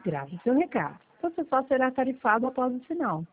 Grave seu recado. Você só será tarifado após o sinal.